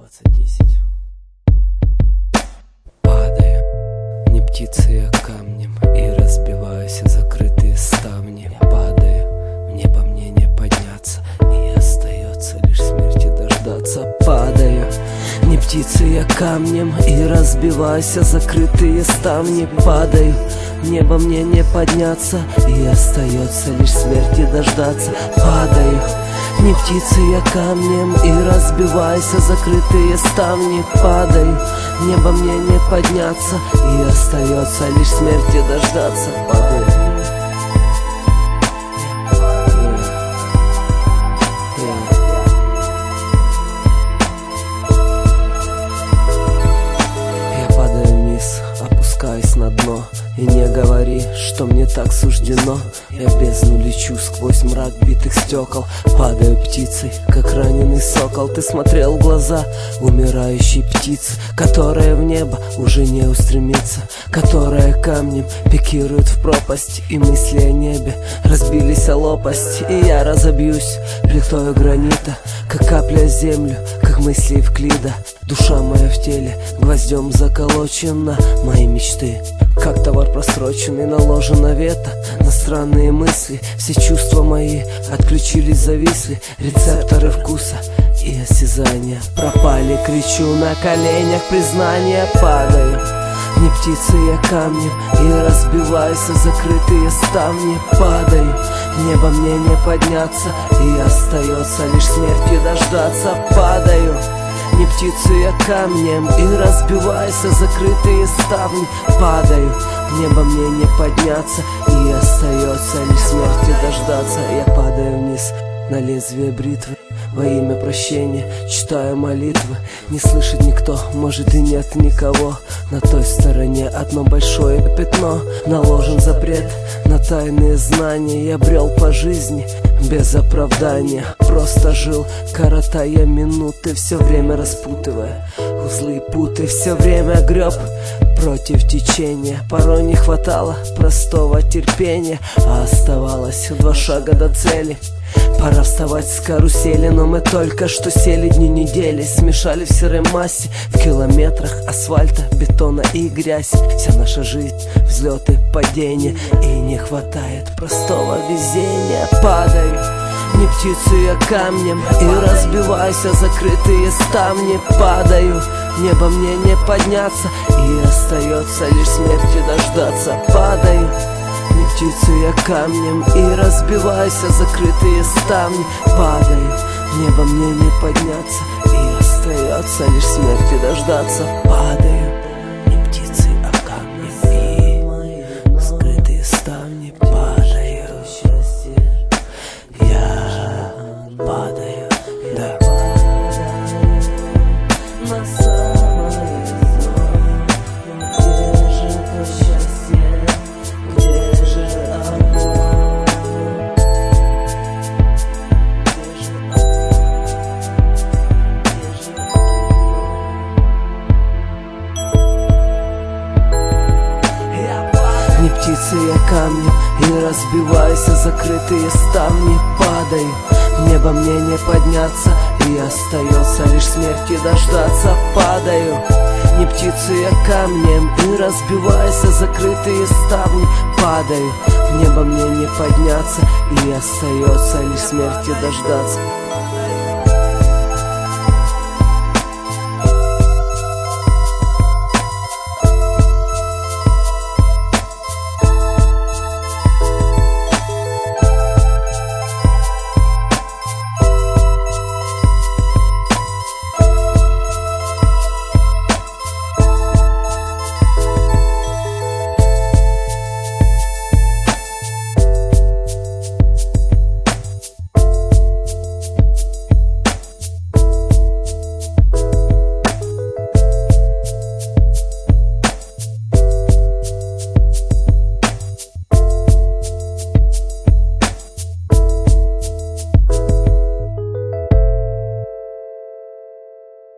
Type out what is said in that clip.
20:10. Падаю, не птицей, а камнем, и разбиваюсь о закрытые ставни. Падаю, в небо мне не подняться, и остается лишь смерти дождаться. Падаю, не птицей, а камнем, и разбиваюсь о закрытые ставни. Падаю, в небо мне не подняться, и остается лишь смерти дождаться. Падаю, не птицей, а камнем, и разбиваюсь о закрытые ставни. Падаю, в небо мне не подняться, и остается лишь смерти дождаться. Падаю. Я падаю вниз, опускаюсь на дно. И не говори, что мне так суждено. Я в бездну лечу сквозь мрак битых стекол. Падаю птицей, как раненый сокол. Ты смотрел в глаза умирающей птицы, которая в небо уже не устремится, которая камнем пикирует в пропасть. И мысли о небе разбились о лопасть. И я разобьюсь плитой гранита, как капля в землю, как мысли Евклида. Душа моя в теле гвоздем заколочена. Мои мечты как товар просроченный, наложено вето на странные мысли. Все чувства мои отключились, зависли. Рецепторы вкуса и осязания пропали. Кричу на коленях признания. Падаю, не птицей, а камнем, и разбиваюсь о закрытые ставни. Падаю, в небо мне не подняться, и остается лишь смерти дождаться. Падаю, не птицей, а камнем, и разбиваюсь о закрытые ставни. Падаю, в небо мне не подняться, и остается лишь смерти дождаться. Я падаю вниз на лезвие бритвы во имя прощения, читаю молитвы. Не слышит никто, может и нет никого. На той стороне одно большое пятно. Наложен запрет на тайные знания. Я брел по жизни без оправдания, просто жил, коротая минуты, все время распутывая узлы и путы. Все время греб против течения. Порой не хватало простого терпения, а оставалось 2 шага до цели. Пора вставать с карусели, но мы только что сели, дни недели смешали в серой массе. В километрах асфальта, бетона и грязь. Вся наша жизнь — взлеты, падения, и не хватает простого везения. Падаю, не птицей, а камнем, и разбиваюсь о закрытые ставни. Падаю, в небо мне не подняться, и остается лишь смерти дождаться. Падаю, не птицей, а камнем, и разбиваюсь о закрытые ставни. Падаю, в небо мне не подняться, и остается лишь смерти дождаться. Падаю, не птицей, а камнем, и скрытые ставни. Падаю, я падаю, да. Не птицей, а камнем, и разбиваюсь о закрытые ставни. Падаю, в небо мне не подняться, и остается лишь смерти дождаться. Падаю, не птицей, а камнем, и разбиваюсь о закрытые ставни. Падаю, в небо мне не подняться, и остается лишь смерти дождаться.